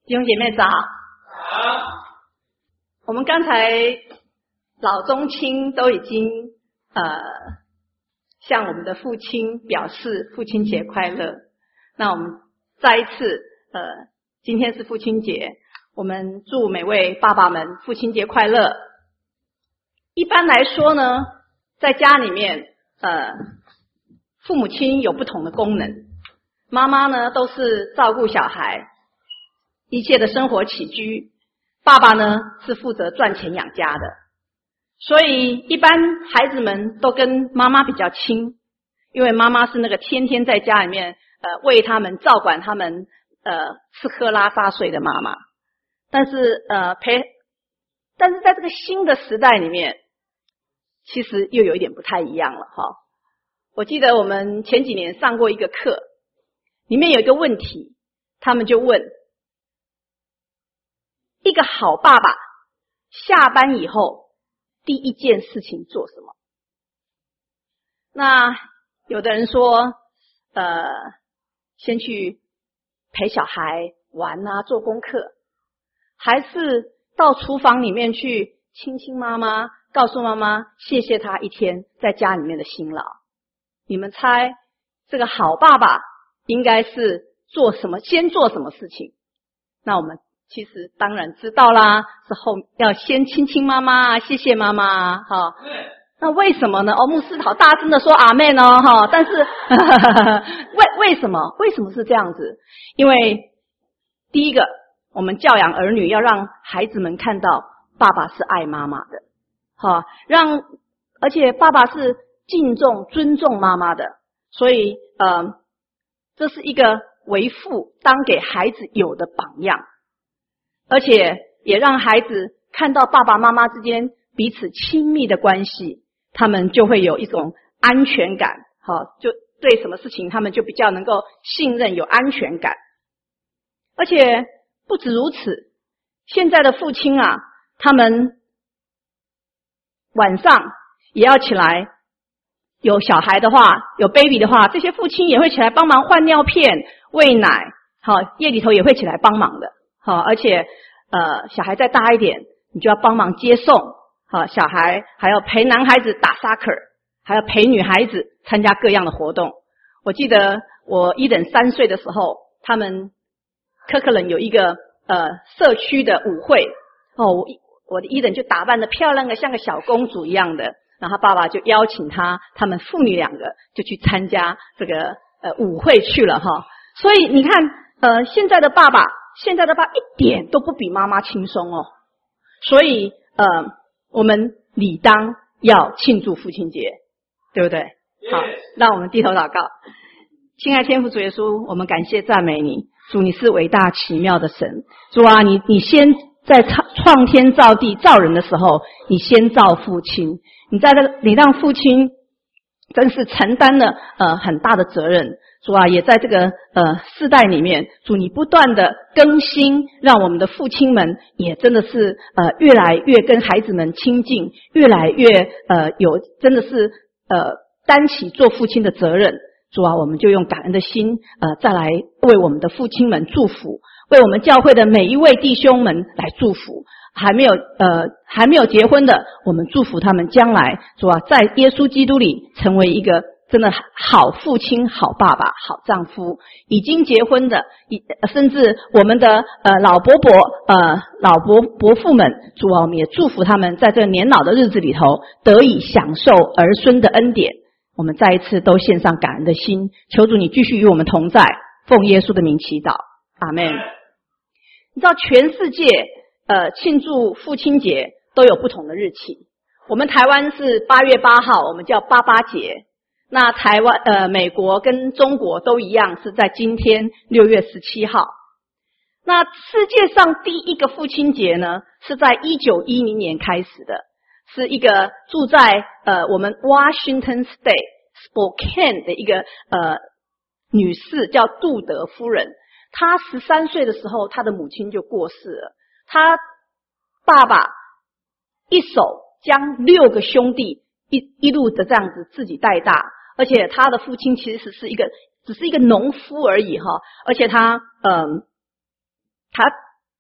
弟兄姐妹早。我们刚才老中青都已经向我们的父亲表示父亲节快乐。那我们再一次今天是父亲节，我们祝每位爸爸们父亲节快乐。一般来说呢，在家里面父母亲有不同的功能，妈妈呢都是照顾小孩一切的生活起居，爸爸呢是负责赚钱养家的。所以一般孩子们都跟妈妈比较亲，因为妈妈是那个天天在家里面为他们照管他们吃喝拉撒睡的妈妈。但是在这个新的时代里面，其实又有一点不太一样了哈。我记得我们前几年上过一个课，里面有一个问题，他们就问一个好爸爸下班以后第一件事情做什么？那有的人说先去陪小孩玩啊，做功课，还是到厨房里面去亲亲妈妈，告诉妈妈谢谢她一天在家里面的辛劳。你们猜这个好爸爸应该是先做什么事情？那我们其实当然知道啦，要先亲亲妈妈，谢谢妈妈哈。那为什么呢？牧师好大声的说阿们哦哈，但是为什么是这样子？因为第一个，我们教养儿女要让孩子们看到爸爸是爱妈妈的，哈，而且爸爸是敬重尊重妈妈的，所以这是一个为父当给孩子有的榜样。而且也让孩子看到爸爸妈妈之间彼此亲密的关系，他们就会有一种安全感，就对什么事情他们就比较能够信任，有安全感。而且不止如此，现在的父亲啊，他们晚上也要起来，有小孩的话，有 baby 的话，这些父亲也会起来帮忙换尿片、喂奶，夜里头也会起来帮忙的。而且小孩再大一点，你就要帮忙接送，小孩还要陪男孩子打 soccer， 还要陪女孩子参加各样的活动。我记得我伊等3岁的时候，他们科克伦有一个社区的舞会，我的伊等就打扮得漂亮的像个小公主一样的，然后爸爸就邀请他们父女2个就去参加这个舞会去了哈。所以你看现在的爸一点都不比妈妈轻松哦。所以我们理当要庆祝父亲节，对不对？好，让我们低头祷告。亲爱天父主耶稣，我们感谢赞美你，主你是伟大奇妙的神。主啊，你先在创天造地造人的时候，你先造父亲，你让父亲真是承担了很大的责任。主啊，也在这个世代里面，主你不断的更新，让我们的父亲们也真的是越来越跟孩子们亲近，越来越真的是担起做父亲的责任。主啊，我们就用感恩的心再来为我们的父亲们祝福，为我们教会的每一位弟兄们来祝福。还没有结婚的，我们祝福他们将来主啊，在耶稣基督里成为一个真的好父亲、好爸爸、好丈夫。已经结婚的，甚至我们的老伯父们，主啊，我们也祝福他们在这年老的日子里头得以享受儿孙的恩典。我们再一次都献上感恩的心，求主你继续与我们同在，奉耶稣的名祈祷，阿们。你知道全世界庆祝父亲节都有不同的日期。我们台湾是8月8号，我们叫88节。那美国跟中国都一样，是在今天6月17号。那世界上第一个父亲节呢，是在1910年开始的，是一个住在我们 Washington State Spokane 的一个女士，叫杜德夫人。她13岁的时候，她的母亲就过世了。她爸爸一手将6个兄弟一路的这样子自己带大，而且他的父亲其实只是一个农夫而已哈，而且他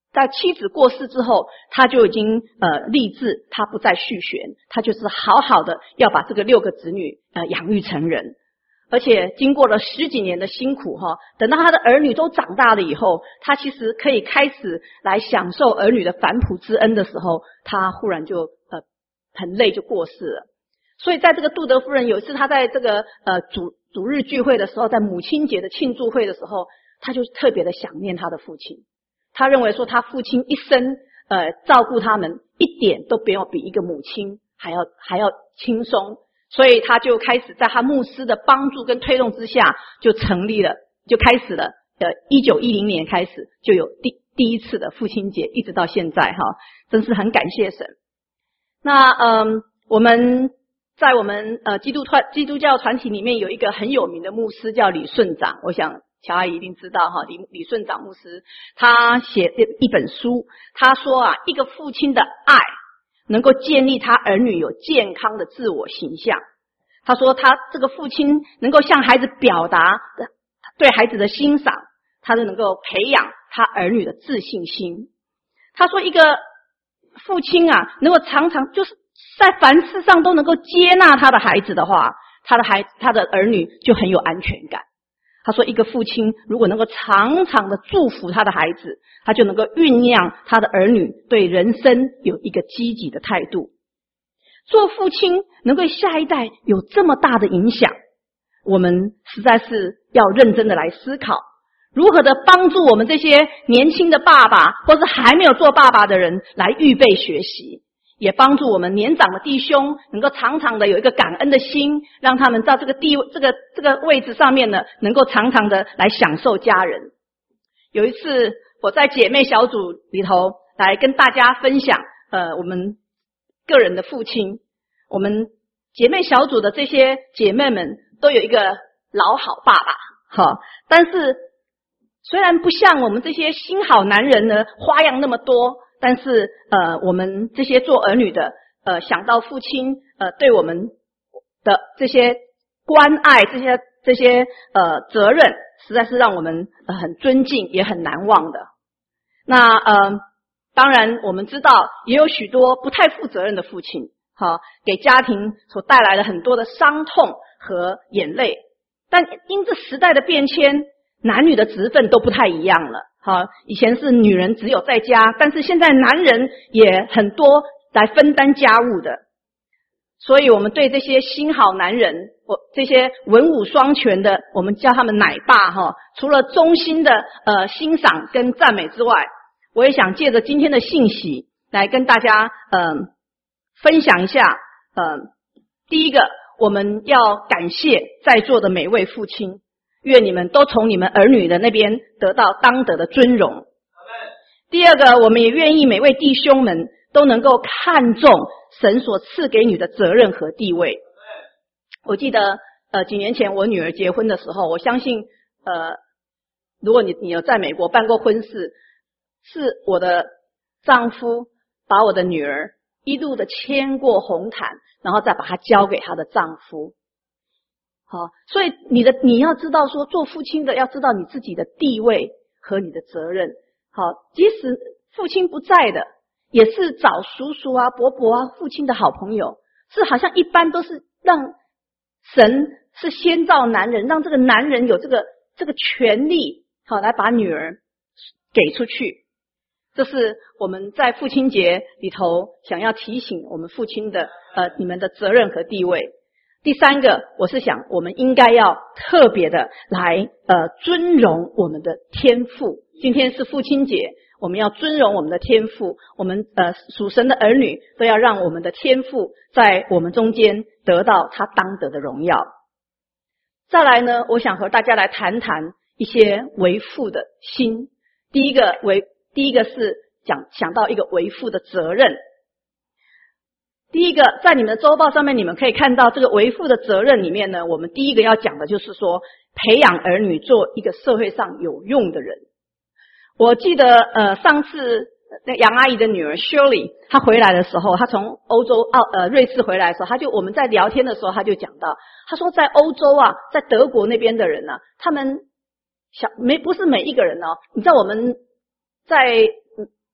在妻子过世之后，他就已经立志，他不再续弦，他就是好好的要把这个6个子女养育成人。而且经过了10几年的辛苦等到他的儿女都长大了以后，他其实可以开始来享受儿女的反哺之恩的时候，他忽然就很累就过世了。所以在这个杜德夫人有一次，他在这个主日聚会的时候，在母亲节的庆祝会的时候，他就特别的想念他的父亲。他认为说他父亲一生照顾他们一点都没有比一个母亲还要轻松，所以他就开始在他牧师的帮助跟推动之下，就开始了1910年开始就有第一次的父亲节，一直到现在真是很感谢神。那我们在我们基督教团体里面有一个很有名的牧师叫李顺长，我想乔阿姨一定知道李顺长牧师，他写一本书，他说一个父亲的爱能够建立他儿女有健康的自我形象。他说他这个父亲能够向孩子表达对孩子的欣赏，他就能够培养他儿女的自信心。他说一个父亲能够常常就是在凡事上都能够接纳他的孩子的话，他的儿女就很有安全感。他说一个父亲如果能够常常的祝福他的孩子，他就能够酝酿他的儿女对人生有一个积极的态度。做父亲能够下一代有这么大的影响，我们实在是要认真的来思考，如何的帮助我们这些年轻的爸爸或是还没有做爸爸的人来预备学习，也帮助我们年长的弟兄能够常常的有一个感恩的心，让他们到这个位置上面呢，能够常常的来享受家人。有一次我在姐妹小组里头来跟大家分享我们个人的父亲，我们姐妹小组的这些姐妹们都有一个老好爸爸但是虽然不像我们这些新好男人呢花样那么多，但是我们这些做儿女的想到父亲对我们的这些关爱，这些责任，实在是让我们很尊敬也很难忘的。那当然我们知道也有许多不太负责任的父亲给家庭所带来了很多的伤痛和眼泪，但因这时代的变迁，男女的职分都不太一样了以前是女人只有在家，但是现在男人也很多来分担家务的。所以我们对这些新好男人，这些文武双全的，我们叫他们奶爸除了衷心的欣赏跟赞美之外，我也想借着今天的信息来跟大家分享一下第一个，我们要感谢在座的每位父亲，愿你们都从你们儿女的那边得到当得的尊荣。第二个，我们也愿意每位弟兄们都能够看重神所赐给你的责任和地位。我记得几年前我女儿结婚的时候，我相信如果你有在美国办过婚事，是我的丈夫把我的女儿一路的牵过红毯，然后再把她交给她的丈夫。所以你要知道说，做父亲的要知道你自己的地位和你的责任。即使父亲不在的，也是找叔叔伯伯父亲的好朋友，是好像一般都是让神是先造男人，让这个男人有这个权利来把女儿给出去。这是我们在父亲节里头想要提醒我们父亲的你们的责任和地位。第三个，我是想我们应该要特别的来尊荣我们的天父。今天是父亲节，我们要尊荣我们的天父，我们属神的儿女都要让我们的天父在我们中间得到他当得的荣耀。再来呢，我想和大家来谈谈一些为父的心。第一个是想到一个为父的责任。第一个，在你们的周报上面你们可以看到这个为父的责任里面呢，我们第一个要讲的就是说培养儿女做一个社会上有用的人。我记得上次那杨阿姨的女儿 Shirley 她回来的时候，她从瑞士回来的时候，我们在聊天的时候她就讲到，她说在欧洲在德国那边的人他们不是每一个人你知道我们在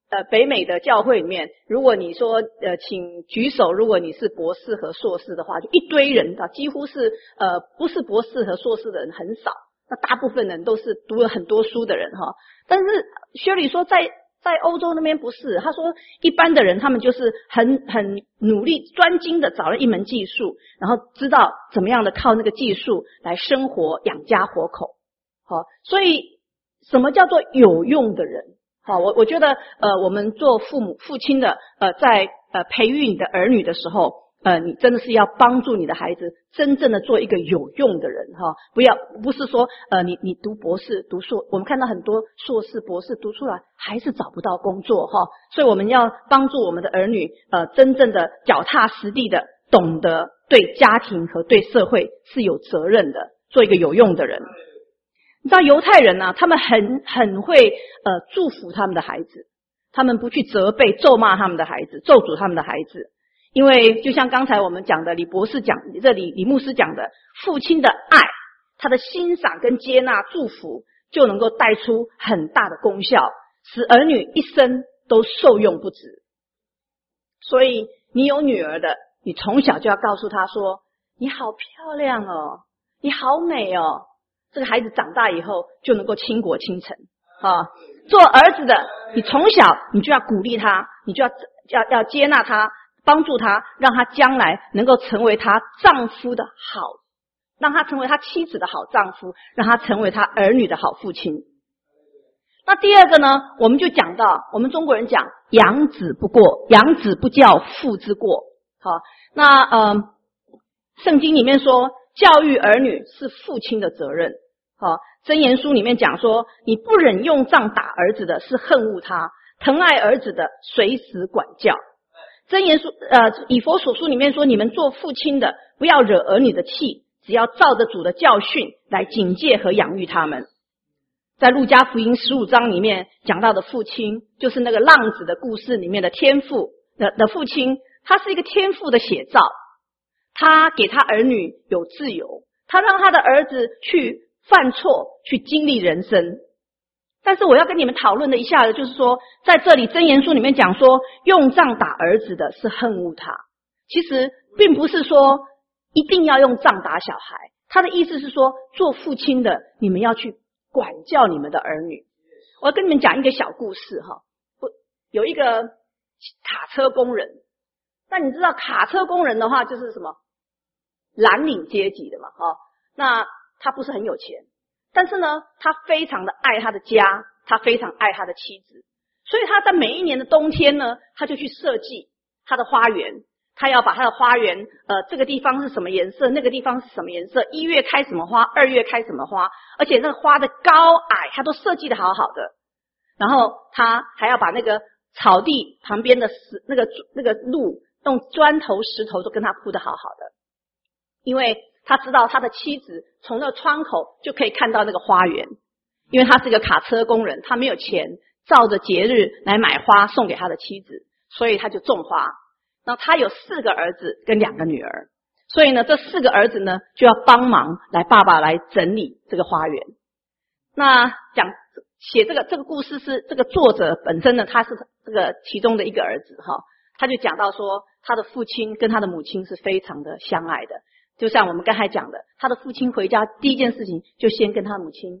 北美的教会里面，如果你说请举手，如果你是博士和硕士的话，就一堆人啊，几乎是不是博士和硕士的人很少，那大部分人都是读了很多书的人哈。但是薛里说在欧洲那边不是，他说一般的人他们就是很努力专精的找了一门技术，然后知道怎么样的靠那个技术来生活养家活口。好，所以什么叫做有用的人？好，我觉得我们做父亲的在培育你的儿女的时候，你真的是要帮助你的孩子真正的做一个有用的人哈，不是说你读博士读硕，我们看到很多硕士博士读出来还是找不到工作哈，所以我们要帮助我们的儿女真正的脚踏实地的懂得对家庭和对社会是有责任的，做一个有用的人。你知道犹太人啊，他们很会祝福他们的孩子，他们不去责备咒骂他们的孩子，咒诅他们的孩子。因为就像刚才我们讲的，李牧师讲的，父亲的爱，他的欣赏跟接纳祝福就能够带出很大的功效，使儿女一生都受用不止。所以你有女儿的，你从小就要告诉她说，你好漂亮哦，你好美哦，这个孩子长大以后就能够倾国倾城啊。做儿子的，你从小你就要鼓励他，你就要接纳他，帮助他，让他将来能够成为他丈夫的好，让他成为他妻子的好丈夫，让他成为他儿女的好父亲。那第二个呢，我们就讲到我们中国人讲养子不教父之过。好，那圣经里面说教育儿女是父亲的责任。好，箴言书里面讲说，你不忍用杖打儿子的是恨恶他，疼爱儿子的随时管教。箴言书以弗所书里面说，你们做父亲的不要惹儿女的气，只要照着主的教训来警戒和养育他们。在路加福音15章里面讲到的父亲，就是那个浪子的故事里面的天父的父亲，他是一个天父的写照，他给他儿女有自由，他让他的儿子去犯错，去经历人生。但是我要跟你们讨论的一下的就是说，在这里箴言书里面讲说，用杖打儿子的是恨恶他，其实并不是说一定要用杖打小孩，他的意思是说，做父亲的你们要去管教你们的儿女。我要跟你们讲一个小故事哈，有一个卡车工人，那你知道卡车工人的话就是什么蓝领阶级的嘛，那他不是很有钱，但是呢他非常的爱他的家，他非常爱他的妻子，所以他在每一年的冬天呢，他就去设计他的花园，他要把他的花园这个地方是什么颜色，那个地方是什么颜色，1月开什么花，2月开什么花，而且那个花的高矮他都设计的好好的。然后他还要把那个草地旁边的那个路用砖头石头都跟他铺的好好的，因为他知道他的妻子从那个窗口就可以看到那个花园，因为他是一个卡车工人，他没有钱照着节日来买花送给他的妻子，所以他就种花。那他有4个儿子跟2个女儿，所以呢这4个儿子呢就要帮忙爸爸来整理这个花园。那写这个故事是这个作者本身呢，他是这个其中的一个儿子哈，他就讲到说他的父亲跟他的母亲是非常的相爱的，就像我们刚才讲的，他的父亲回家第一件事情就先跟他母亲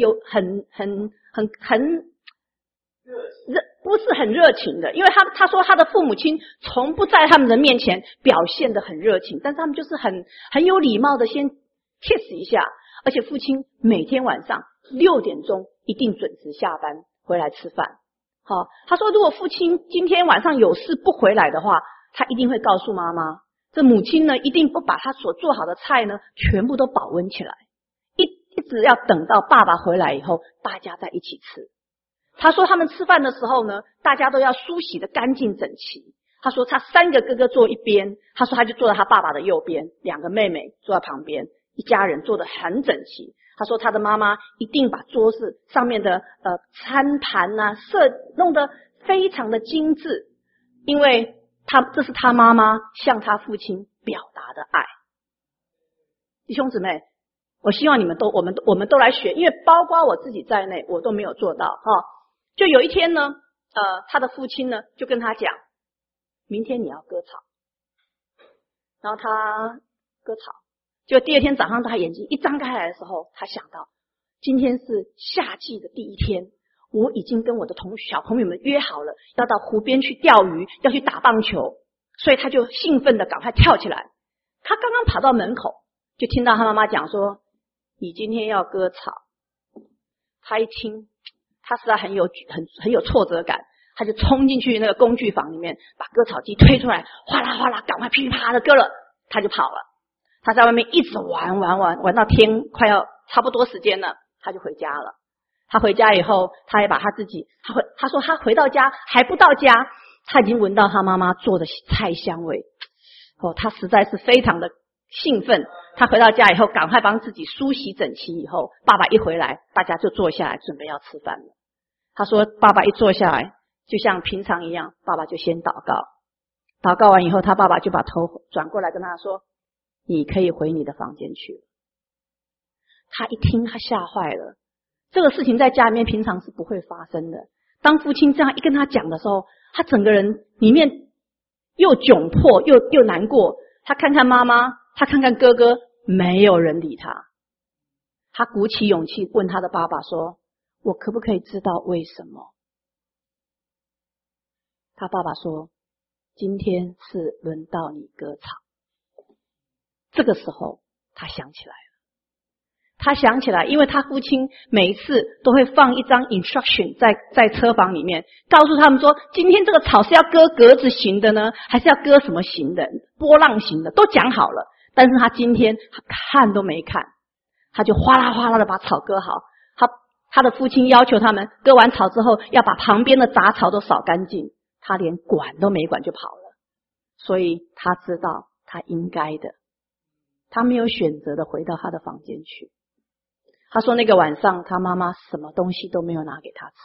不是很热情的，因为他说他的父母亲从不在他们的面前表现得很热情，但是他们就是很有礼貌的先 kiss 一下，而且父亲每天晚上6点钟一定准时下班回来吃饭。好，他说如果父亲今天晚上有事不回来的话，他一定会告诉妈妈，这母亲呢一定不把他所做好的菜呢全部都保温起来，一直要等到爸爸回来以后大家在一起吃。他说他们吃饭的时候呢，大家都要梳洗的干净整齐。他说他3个哥哥坐一边，他说他就坐在他爸爸的右边，2个妹妹坐在旁边，一家人坐得很整齐。他说他的妈妈一定把桌子上面的餐盘啊弄得非常的精致，因为这是他妈妈向他父亲表达的爱。弟兄姊妹，我希望你们我们都来学，因为包括我自己在内我都没有做到哈。就有一天呢， 他的父亲呢就跟他讲，明天你要割草。然后他割草，就第二天早上他眼睛一张开来的时候，他想到今天是夏季的第一天，我已经跟我的小朋友们约好了，要到湖边去钓鱼，要去打棒球，所以他就兴奋的赶快跳起来。他刚刚跑到门口，就听到他妈妈讲说，你今天要割草。他一听，他实在很有挫折感，他就冲进去那个工具房里面，把割草机推出来，哗啦哗啦，赶快噼里啪啦的割了，他就跑了。他在外面一直玩到天快要差不多时间了，他就回家了。他回家以后，他也把他自己，他说他回到家还不到家，他已经闻到他妈妈做的菜香味。他实在是非常的兴奋。他回到家以后，赶快帮自己梳洗整齐以后，爸爸一回来，大家就坐下来准备要吃饭了。他说爸爸一坐下来，就像平常一样，爸爸就先祷告。祷告完以后，他爸爸就把头转过来跟他说，你可以回你的房间去了。他一听，他吓坏了。这个事情在家里面平常是不会发生的。当父亲这样一跟他讲的时候，他整个人里面又窘迫又难过。他看看妈妈，他看看哥哥，没有人理他。他鼓起勇气问他的爸爸说，我可不可以知道为什么？他爸爸说，今天是轮到你割草。这个时候他想起来了。他想起来，因为他父亲每一次都会放一张 instruction 在车房里面，告诉他们说，今天这个草是要割格子型的呢，还是要割什么型的，波浪形的，都讲好了。但是他今天他看都没看，他就哗啦哗啦的把草割好。他的父亲要求他们割完草之后，要把旁边的杂草都扫干净，他连管都没管就跑了。所以他知道他应该的，他没有选择的回到他的房间去。他说那个晚上他妈妈什么东西都没有拿给他吃。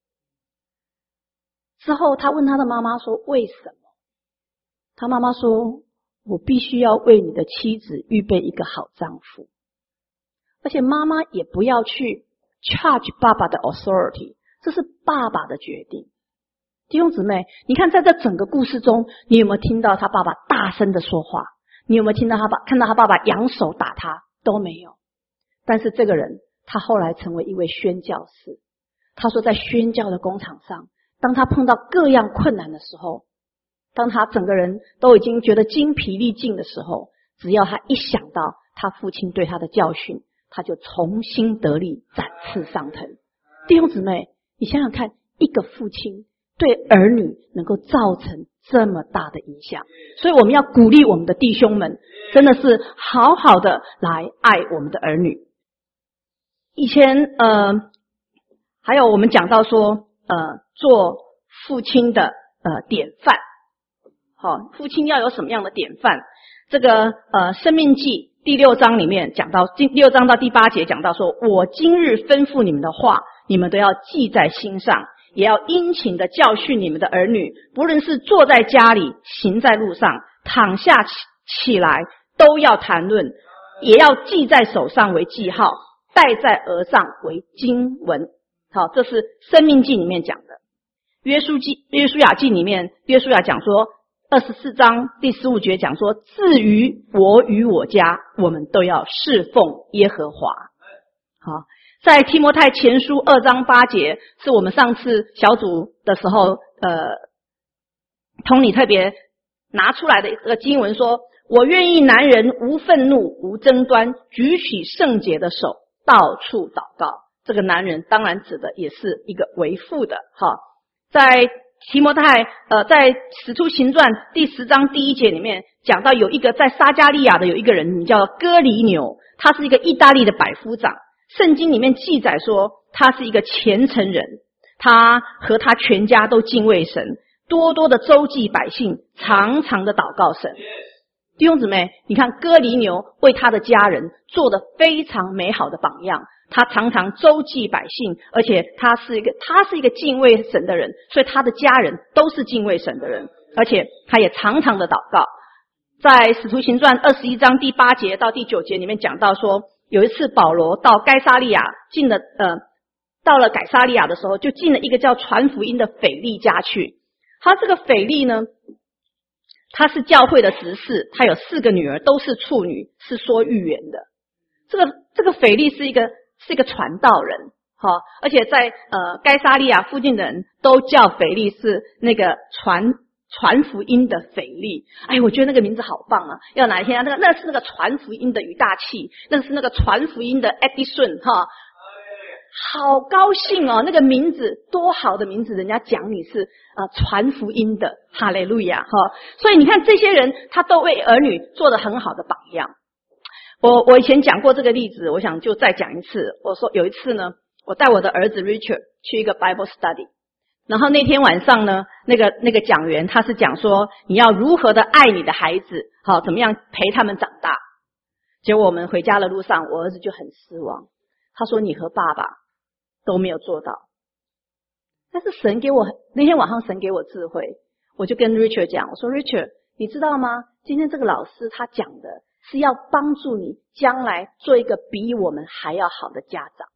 之后他问他的妈妈说，为什么？他妈妈说，我必须要为你的妻子预备一个好丈夫，而且妈妈也不要去 charge 爸爸的 authority， 这是爸爸的决定。弟兄姊妹，你看在这整个故事中，你有没有听到他爸爸大声的说话？你有没有看到他爸爸扬手打他？都没有。但是这个人他后来成为一位宣教士。他说在宣教的工场上，当他碰到各样困难的时候，当他整个人都已经觉得精疲力尽的时候，只要他一想到他父亲对他的教训，他就重新得力，展翅上腾。弟兄姊妹，你想想看，一个父亲对儿女能够造成这么大的影响，所以我们要鼓励我们的弟兄们，真的是好好的来爱我们的儿女。以前还有我们讲到说做父亲的典范。好，父亲要有什么样的典范？这个申命记第6章里面讲到，6章到第8节讲到说，我今日吩咐你们的话，你们都要记在心上，也要殷勤的教训你们的儿女，不论是坐在家里，行在路上，躺下起来，都要谈论，也要记在手上为记号，戴在额上为经文。好，这是申命记里面讲的。约书亚记里面，约书亚讲说24章第15节讲说，至于我与我家，我们都要侍奉耶和华。好，在提摩太前书2章8节，是我们上次小组的时候Tony特别拿出来的一个经文说，我愿意男人无愤怒无争端，举起圣洁的手，到处祷告。这个男人当然指的也是一个为父的。好，在提摩太在使徒行传第10章第1节里面讲到，有一个在撒加利亚的有一个人名叫哥尼流，他是一个意大利的百夫长。圣经里面记载说他是一个虔诚人，他和他全家都敬畏神，多多的周济百姓，常常的祷告神。弟兄姊妹，你看哥尼流为他的家人做得非常美好的榜样，他常常周济百姓，而且他是一个敬畏神的人，所以他的家人都是敬畏神的人，而且他也常常的祷告。在使徒行传21章第8节到第9节里面讲到说，有一次保罗到该撒利亚到了改撒利亚的时候，就进了一个叫传福音的腓利家去。他这个腓利呢，他是教会的执事，他有4个女儿，都是处女，是说预言的。这个腓利是一个传道人，而且在该撒利亚附近的人都叫腓利是那个传福音的腓利。哎，我觉得那个名字好棒啊！要哪一天那是那个传福音的余大器，那是那个传福音的 Edison 好高兴哦！那个名字多好的名字，人家讲你是传福音的，哈利路亚所以你看这些人，他都为儿女做了很好的榜样。我以前讲过这个例子，我想就再讲一次。我说有一次呢，我带我的儿子 Richard 去一个 Bible study， 然后那天晚上呢，那个讲员他是讲说你要如何的爱你的孩子，怎么样陪他们长大。结果我们回家的路上，我儿子就很失望，他说你和爸爸都没有做到。但是那天晚上神给我智慧，我就跟 Richard 讲，我说 Richard 你知道吗，今天这个老师他讲的是要帮助你将来做一个比我们还要好的家长。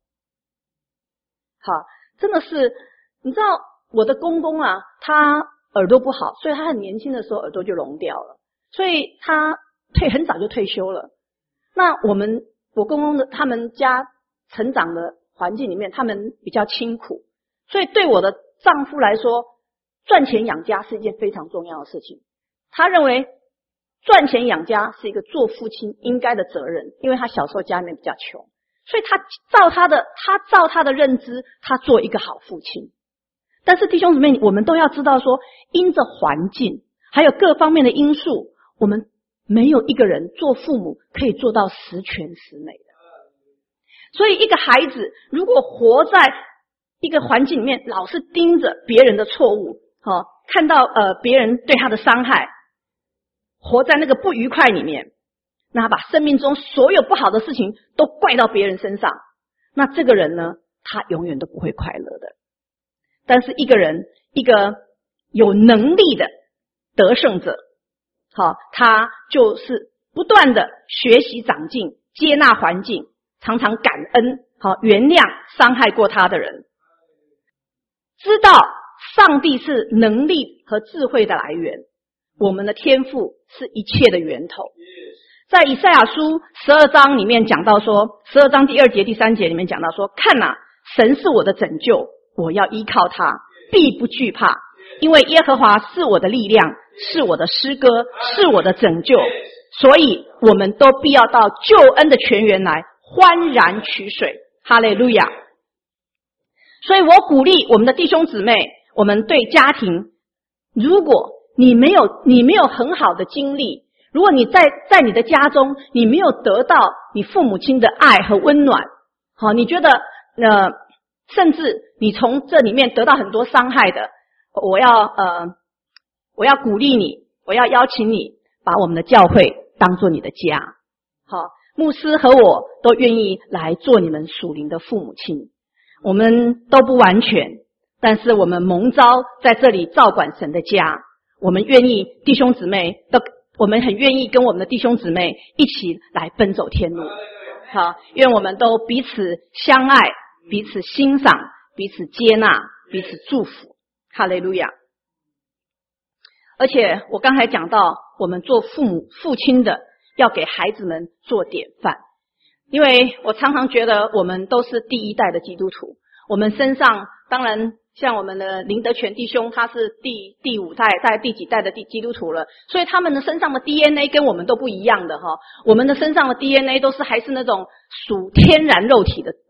真的是，你知道我的公公啊，他耳朵不好，所以他很年轻的时候耳朵就聋掉了，所以他很早就退休了。那我公公的他们家成长的环境里面，他们比较清苦，所以对我的丈夫来说，赚钱养家是一件非常重要的事情。他认为赚钱养家是一个做父亲应该的责任，因为他小时候家里面比较穷，所以他照他的认知，他做一个好父亲。但是弟兄姊妹，我们都要知道说，因着环境还有各方面的因素，我们没有一个人做父母可以做到十全十美的。所以一个孩子如果活在一个环境里面，老是盯着别人的错误，看到别人对他的伤害，活在那个不愉快里面，那他把生命中所有不好的事情都怪到别人身上，那这个人呢，他永远都不会快乐的。但是一个人，一个有能力的得胜者，他就是不断的学习长进，接纳环境，常常感恩，原谅伤害过他的人，知道上帝是能力和智慧的来源，我们的天赋是一切的源头。在以赛亚书12章里面讲到说，12章第2节第3节里面讲到说，看哪，神是我的拯救，我要依靠他，必不惧怕，因为耶和华是我的力量，是我的诗歌，是我的拯救，所以我们都必要到救恩的泉源来欢然取水。哈利路亚。所以我鼓励我们的弟兄姊妹，我们对家庭，如果你没有很好的经历，如果你在你的家中你没有得到你父母亲的爱和温暖，你觉得甚至你从这里面得到很多伤害的，我要鼓励你，我要邀请你把我们的教会当作你的家。牧师和我都愿意来做你们属灵的父母亲。我们都不完全，但是我们蒙召在这里照管神的家，我们愿意弟兄姊妹我们很愿意跟我们的弟兄姊妹一起来奔走天路。愿我们都彼此相爱，彼此欣赏，彼此接纳，彼此祝福。哈利路亚。而且我刚才讲到，我们做父亲的要给孩子们做典范，因为我常常觉得我们都是第一代的基督徒，我们身上当然像我们的林德全弟兄，他是第5代在第几代的基督徒了，所以他们的身上的 DNA 跟我们都不一样的我们的身上的 DNA 都是还是那种属天然肉体的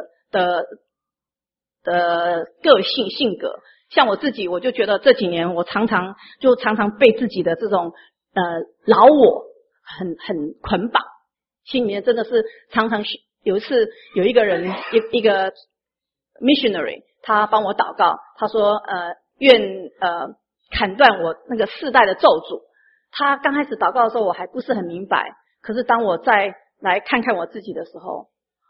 个性格。像我自己，我就觉得这几年我常常被自己的这种老我很捆绑，心里面真的是常常有一次有一个人一个 missionary 他帮我祷告，他说愿砍断我那个世代的咒诅。他刚开始祷告的时候我还不是很明白，可是当我再来看看我自己的时候，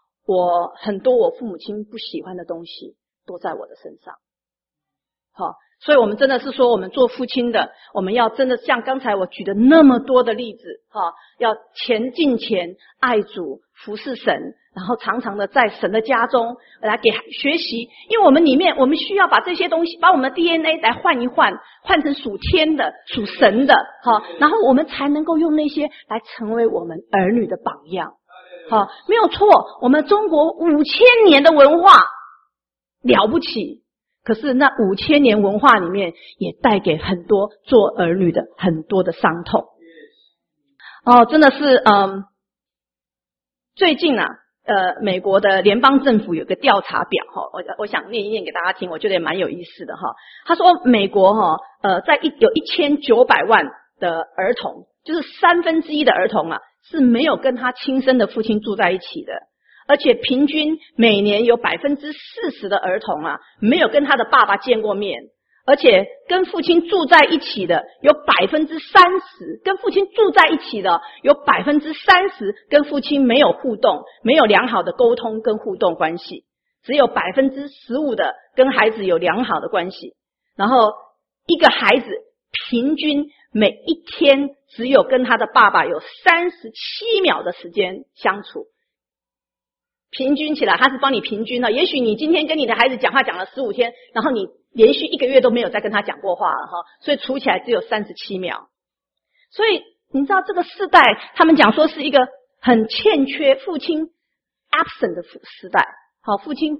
很多我父母亲不喜欢的东西都在我的身上。 所以我们真的是说，我们做父亲的，我们要真的像刚才我举的那么多的例子要钱进钱，爱主，服侍神，然后常常的在神的家中来给学习，因为我们里面我们需要把这些东西，把我们的 DNA 来换一换，换成属天的、属神的然后我们才能够用那些来成为我们儿女的榜样。没有错，我们中国5000年的文化了不起，可是那5000年文化里面也带给很多做儿女的很多的伤痛。真的是最近美国的联邦政府有个调查表我想念一念给大家听，我觉得也蛮有意思的他说美国有1900万的儿童，就是1/3的儿童是没有跟他亲生的父亲住在一起的，而且平均每年有40%的儿童没有跟他的爸爸见过面，而且跟父亲住在一起的有30%，跟父亲住在一起的有30%跟父亲没有互动，没有良好的沟通跟互动关系，只有15%的跟孩子有良好的关系。然后一个孩子平均每一天只有跟他的爸爸有37秒的时间相处，平均起来他是帮你平均的。也许你今天跟你的孩子讲话讲了15天，然后你连续1个月都没有再跟他讲过话了所以除起来只有37秒。所以你知道这个世代他们讲说是一个很欠缺父亲 absent 的时代，父亲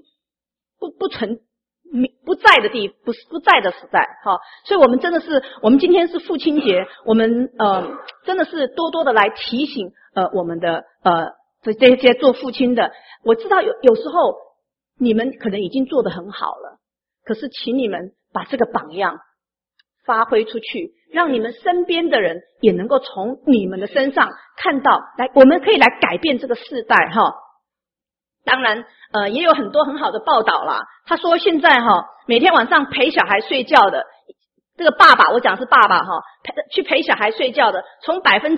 不在的时代所以我们真的是，我们今天是父亲节，我们真的是多多的来提醒我们的这些做父亲的。我知道有时候你们可能已经做得很好了，可是请你们把这个榜样发挥出去，让你们身边的人也能够从你们的身上看到，我们可以来改变这个世代当然也有很多很好的报道啦。他说现在每天晚上陪小孩睡觉的这个爸爸，我讲是爸爸去陪小孩睡觉的，从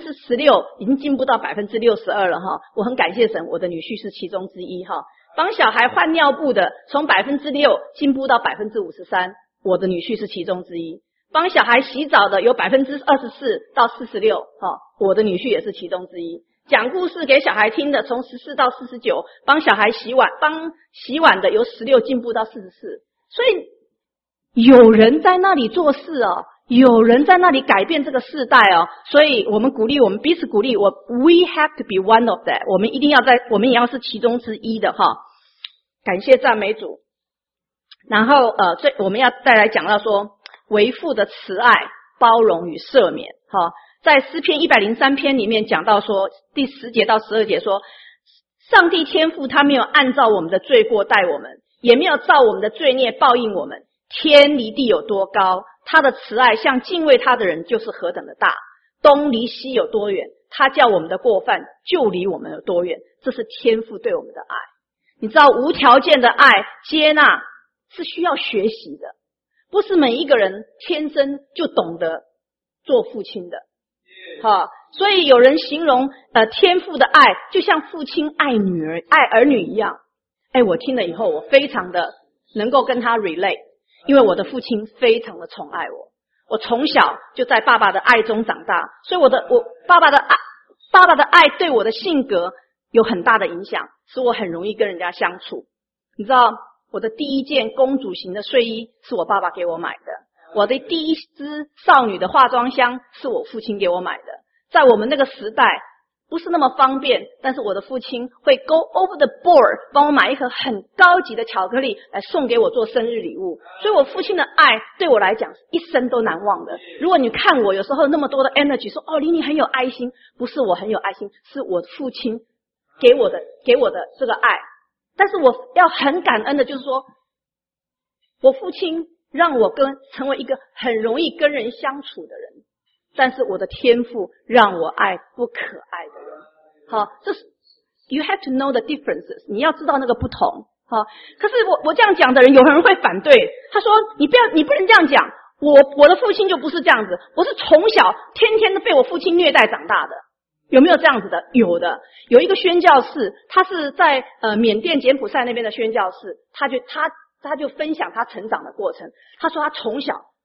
16%已经进步到62%了我很感谢神，我的女婿是其中之一帮小孩换尿布的，从6%进步到53%，我的女婿是其中之一。帮小孩洗澡的有24%到46%我的女婿也是其中之一。讲故事给小孩听的从14到49，帮小孩洗碗的由16进步到44。所以有人在那里做事有人在那里改变这个世代所以我们彼此鼓励we have to be one of that， 我们也要是其中之一的感谢赞美主。然后我们要再来讲到说为父的慈爱、包容与赦免在诗篇103篇里面讲到说，第10节到12节说，上帝天父他没有按照我们的罪过待我们，也没有照我们的罪孽报应我们。天离地有多高，他的慈爱向敬畏他的人就是何等的大。东离西有多远，他叫我们的过犯就离我们有多远。这是天父对我们的爱。你知道无条件的爱接纳是需要学习的，不是每一个人天生就懂得做父亲的所以有人形容天父的爱就像父亲爱儿女一样。我听了以后我非常的能够跟他 relate， 因为我的父亲非常的宠爱我从小就在爸爸的爱中长大，所以我爸爸的爱对我的性格有很大的影响，使我很容易跟人家相处。你知道我的第一件公主型的睡衣是我爸爸给我买的，我的第一支少女的化妆箱是我父亲给我买的。在我们那个时代不是那么方便，但是我的父亲会 go over the board 帮我买一盒很高级的巧克力来送给我做生日礼物。所以我父亲的爱对我来讲是一生都难忘的。如果你看我有时候那么多的 energy 说李你很有爱心，不是我很有爱心，是我父亲给我的这个爱。但是我要很感恩的就是说，我父亲让我成为一个很容易跟人相处的人，但是我的天父让我爱不可爱的人。这是 you have to know the differences， 你要知道那个不同。可是我这样讲的人，有人会反对，他说你不能这样讲，我的父亲就不是这样子，我是从小天天都被我父亲虐待长大的。有没有这样子的？有的。有一个宣教士，他是在缅甸柬埔寨那边的宣教士，他就分享他成长的过程。他说他从小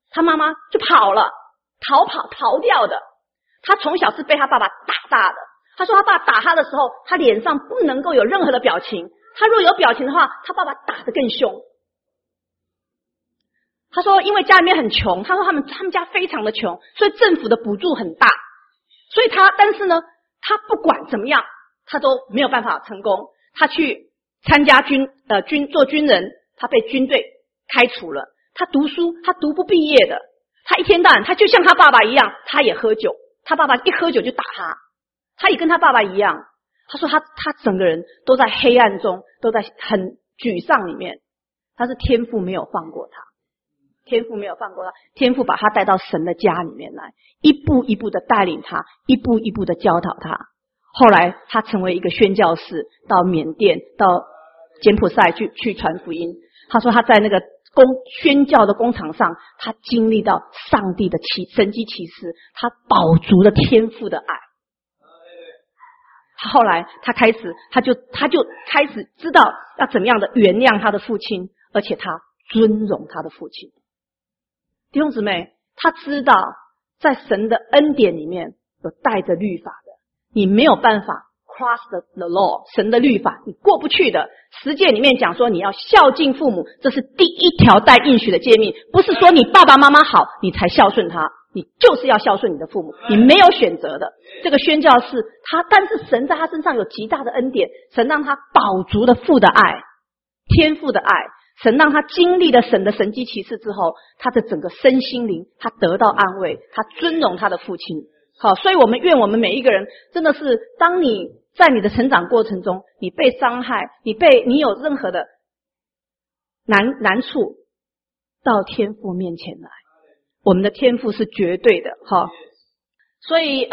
他妈妈就跑了，逃掉的。他从小是被他爸爸打大的。他说他爸打他的时候，他脸上不能够有任何的表情，他若有表情的话，他爸爸打得更凶。他说因为家里面很穷，他说他们家非常的穷，所以政府的补助很大，所以但是呢，他不管怎么样，他都没有办法成功。他去参加做军人，他被军队开除了。他读书，他读不毕业的。他一天到晚，他就像他爸爸一样，他也喝酒。他爸爸一喝酒就打他，他也跟他爸爸一样。他说他整个人都在黑暗中，都在很沮丧里面。他是天父没有放过他，天父没有放过他，天父把他带到神的家里面来，一步一步的带领他，一步一步的教导他。后来他成为一个宣教士，到缅甸到柬埔寨去传福音。他说他在那个宣教的工场上，他经历到上帝的神迹奇事，他饱足了天父的爱。他后来他就开始知道要怎么样的原谅他的父亲，而且他尊荣他的父亲。弟兄姊妹，他知道在神的恩典里面有带着律法的，你没有办法 cross the law， 神的律法你过不去的。十诫里面讲说你要孝敬父母，这是第一条带应许的诫命，不是说你爸爸妈妈好你才孝顺他，你就是要孝顺你的父母，你没有选择的。这个宣教士但是神在他身上有极大的恩典，神让他饱足了父的爱，天父的爱，神让他经历了神的神迹奇事之后，他的整个身心灵他得到安慰，他尊荣他的父亲。好，所以我们愿我们每一个人真的是，当你在你的成长过程中，你被伤害，你有任何的难处，到天父面前来，我们的天父是绝对的。好，所以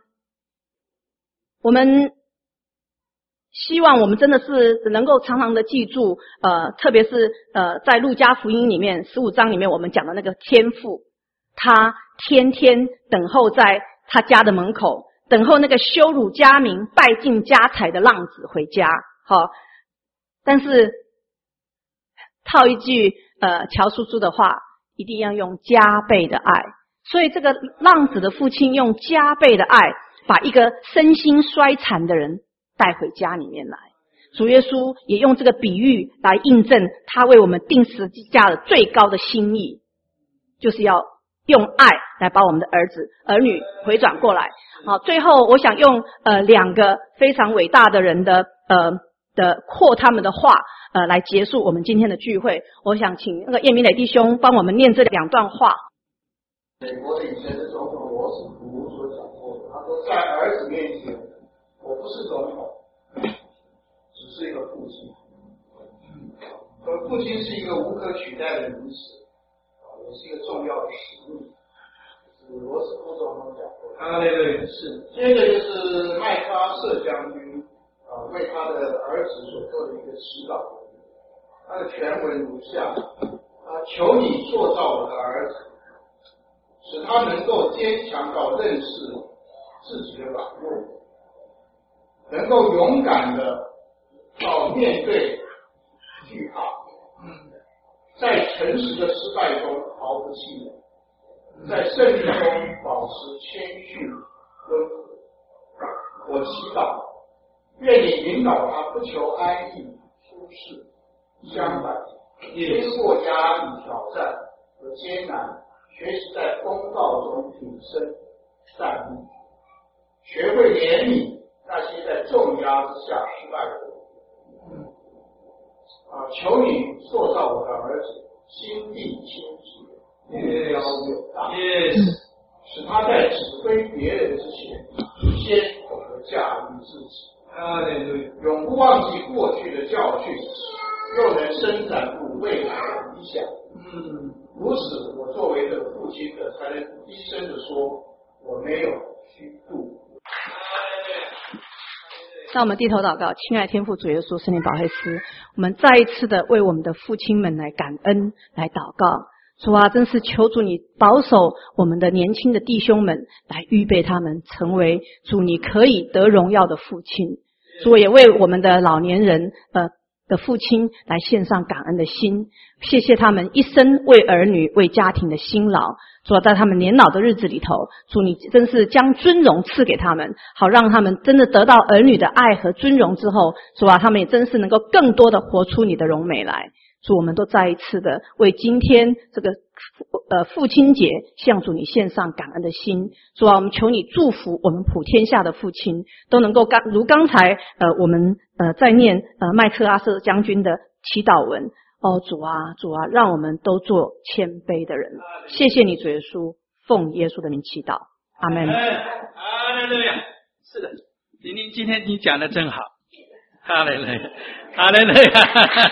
我们希望我们真的是能够常常的记住，特别是在路加福音里面15章里面我们讲的那个天父，他天天等候在他家的门口，等候那个羞辱家民败尽家财的浪子回家。好，但是套一句乔叔叔的话，一定要用加倍的爱。所以这个浪子的父亲用加倍的爱把一个身心衰残的人带回家里面来。主耶稣也用这个比喻来印证他为我们定十字架的最高的心意，就是要用爱来把我们的儿女回转过来。好，最后我想用两个非常伟大的人的扩他们的话来结束我们今天的聚会。我想请那个叶明磊弟兄帮我们念这两段话。 美国的以前的总统罗斯福所讲过的，他说在儿子面前我不是总统，只是一个父亲。而父亲是一个无可取代的名词，也是一个重要的使命，是罗斯福总统讲过的。对，是。接着就是麦克阿瑟将军为他的儿子所做的一个祈祷，他的全文如下：求你塑造我的儿子，使他能够坚强到认识自己的软弱，能够勇敢的到面对惧怕，在诚实的失败中毫不气馁，在胜利中保持谦逊温和。我祈祷，愿你引导他不求安逸舒适，相反，经过压力、挑战和艰难，学习在公道中挺身站立，学会怜悯那些在重压之下失败的人。求你塑造我的儿子，心地清洁，目标远大，使他在指挥别人之前，先懂得驾驭自己，永不忘记过去的教训，又能伸展出未来的理想。如此，我作为这个父亲的，才能低声的说，我没有虚度。 让我们低头祷告。亲爱的天父主耶稣圣灵保惠师，我们再一次的为我们的父亲们来感恩来祷告。主啊，真是求主你保守我们的年轻的弟兄们，来预备他们成为主你可以得荣耀的父亲。主也为我们的老年人的父亲来献上感恩的心，谢谢他们一生为儿女为家庭的辛劳。主要在他们年老的日子里头，主你真是将尊荣赐给他们，好让他们真的得到儿女的爱和尊荣之后，主啊，他们也真是能够更多的活出你的荣美来。主，我们都再一次的为今天这个父亲节向主你献上感恩的心。主啊，我们求你祝福我们普天下的父亲都能够如刚才我们在念麦克阿瑟将军的祈祷文。主啊，让我们都做谦卑的人。谢谢你主耶稣，奉耶稣的名祈祷，阿们。 哈利路亚。是的，今天你讲的真好，哈利路亚，哈利路亚。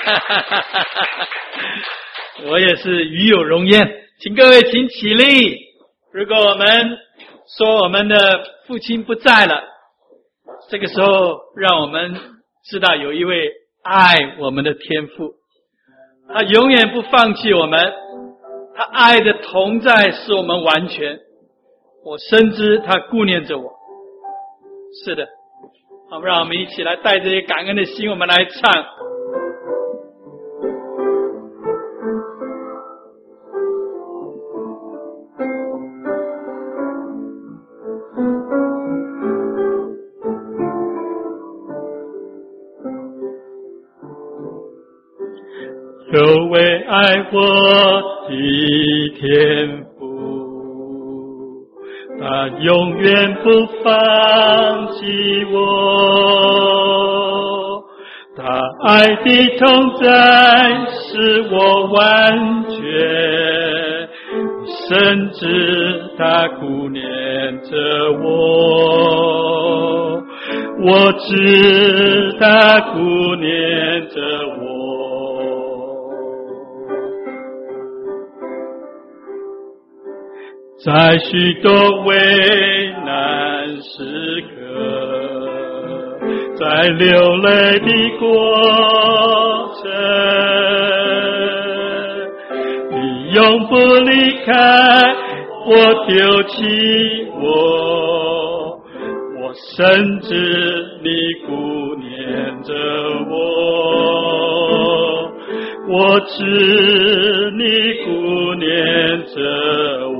我也是与有荣焉，请各位请起立。如果我们说我们的父亲不在了，这个时候让我们知道有一位爱我们的天父，他永远不放弃我们，他爱的同在使我们完全。我深知他顾念着我。是的，好，让我们一起来带着感恩的心，我们来唱。有位爱我的天父，他永远不放弃我，他爱的同在使我完全，甚至他顾念着我，我知他顾念着我。在许多危难时刻，在流泪的过程，你永不离开我，丢弃我，我深知你顾念着我，我知你顾念着我。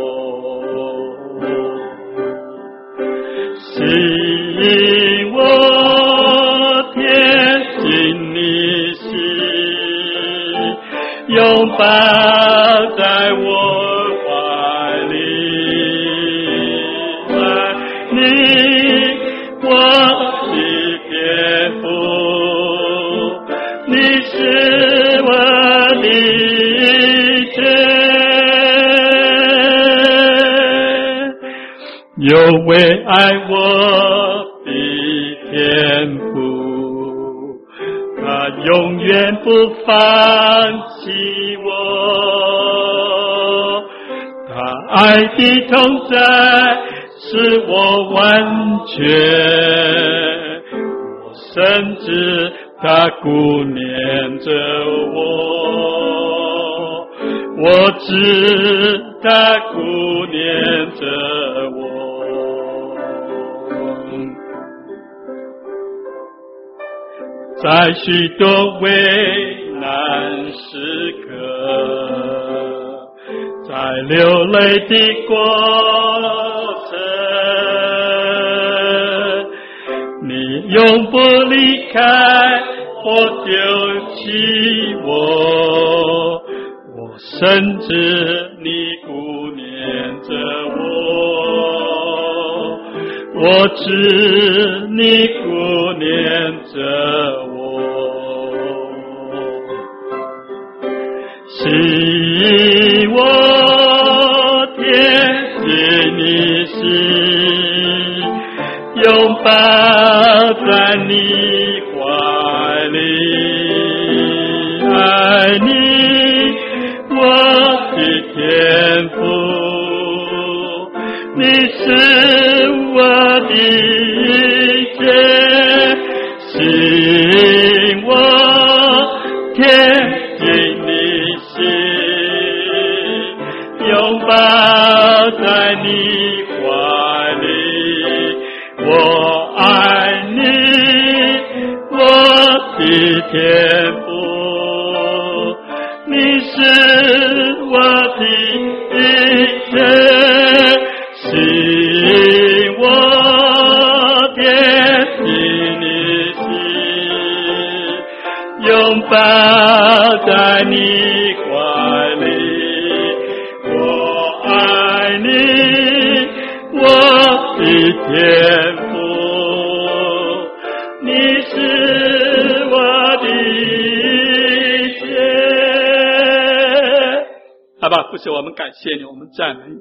吸引我贴近你心，拥抱在我怀里，爱你我的天父，你是我的一切，有位爱我的天父，他永远不放弃我，他爱的同在使我完全，我深知他顾念着我，我知他顾念着我。在许多危难时刻，在流泪的过程，你永不离开或丢弃我，我深知你顾念着我，我知你顾念着我，吸引我贴近你心，拥抱在你怀里，爱你我的天父，你是我的一切，吸引我贴近你心，拥抱在你怀里，我爱你我的天在你怀里，我爱你，我的天父，你是我的一切。好吧，父神，我们感谢你，我们赞美你。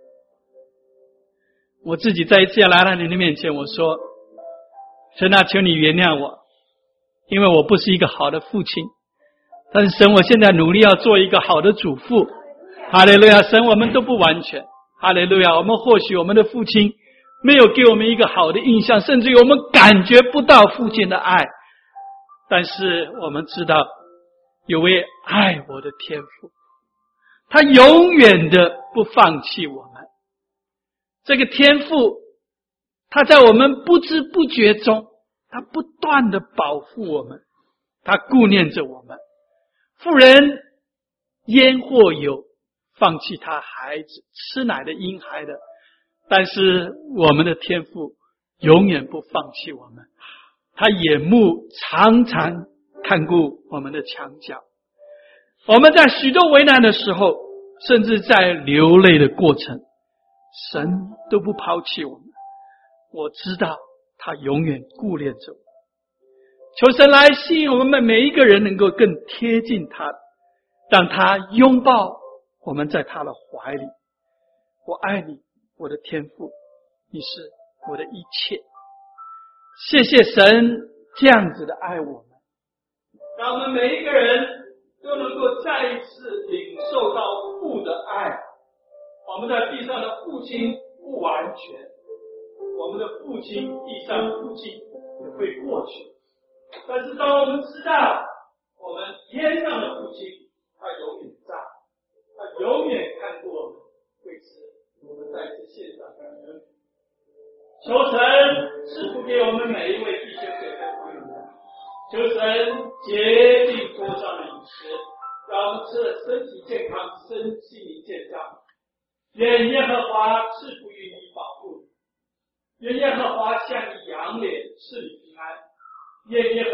我自己在一次来到你的面前，我说，神啊，求你原谅我，因为我不是一个好的父亲，但是神，我现在努力要做一个好的主父。哈利路亚，神，我们都不完全，哈利路亚，我们或许我们的父亲没有给我们一个好的印象，甚至于我们感觉不到父亲的爱，但是我们知道有位爱我的天父，他永远的不放弃我们。这个天父，他在我们不知不觉中，他不断的保护我们，他顾念着我们。妇人焉或有放弃他孩子吃奶的婴孩的，但是我们的天父永远不放弃我们，他眼目常常看顾我们的墙角。我们在许多为难的时候，甚至在流泪的过程，神都不抛弃我们。我知道他永远顾念着我。求神来吸引我们每一个人能够更贴近他，让他拥抱我们在他的怀里。我爱你，我的天父，你是我的一切。谢谢神这样子的爱我们，让我们每一个人都能够再一次领受到父的爱。我们在地上的父亲不完全，我们的父亲，地上的父亲也会过去，但是当我们知道我们天上的父亲他永远在，他永远看顾我们，为此我们再次献上感恩。求神赐福给我们每一位弟兄姐妹朋友们，求神洁净桌上的饮食，让我们吃了身体健康，身心灵健康。愿耶和华赐福于你，保护你；愿耶和华向你扬脸，赐你平安；愿耶